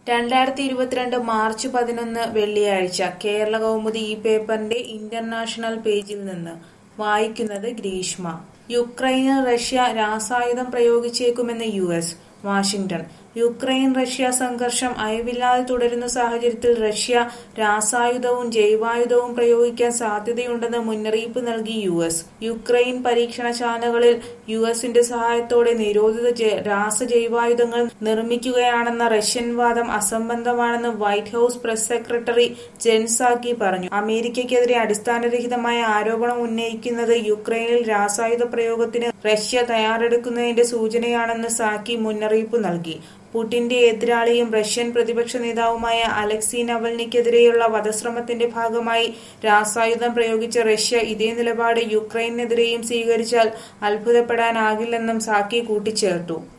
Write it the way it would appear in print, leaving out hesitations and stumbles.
2022 March 11 വെള്ളിയാഴ്ച കേരള കൗമുദി ഈ പേപ്പറിന്റെ ഇന്റർനാഷണൽ പേജിൽ നിന്ന് വായിക്കുന്നത് ഗ്രീഷ്മ. യുക്രൈനിൽ റഷ്യ രാസായുധം പ്രയോഗിച്ചേക്കുമെന്ന് യുഎസ്. വാഷിംഗ്ടൺ. യുക്രൈൻ റഷ്യ സംഘർഷം അയവില്ലാതെ തുടരുന്ന സാഹചര്യത്തിൽ റഷ്യ രാസായുധവും ജൈവായുധവും പ്രയോഗിക്കാൻ സാധ്യതയുണ്ടെന്ന് മുന്നറിയിപ്പ് നൽകി യുഎസ്. യുക്രൈൻ പരീക്ഷണശാലകളിൽ യുഎസിന്റെ സഹായത്തോടെ നിരോധിത രാസജൈവായുധങ്ങൾ നിർമ്മിക്കുകയാണെന്ന റഷ്യൻ വാദം അസംബന്ധമാണെന്ന് White House press secretary Jen Psaki പറഞ്ഞു. അമേരിക്കയ്ക്കെതിരെ അടിസ്ഥാനരഹിതമായ ആരോപണം ഉന്നയിക്കുന്നത് യുക്രൈനിൽ രാസായുധ പ്രയോഗത്തിന് റഷ്യ തയ്യാറെടുക്കുന്നതിന്റെ സൂചനയാണെന്ന് സാക്കി മുന്നറിയിപ്പ് നൽകി. പുടിന്റെ എതിരാളിയും റഷ്യൻ പ്രതിപക്ഷ നേതാവുമായ അലക്സി നവൽനിക്കെതിരെയുള്ള വധശ്രമത്തിന്റെ ഭാഗമായി രാസായുധം പ്രയോഗിച്ച റഷ്യ ഇതേ നിലപാട് യുക്രൈനെതിരെയും സ്വീകരിച്ചാൽ അത്ഭുതപ്പെടാനാകില്ലെന്നും സാക്കി കൂട്ടിച്ചേർത്തു.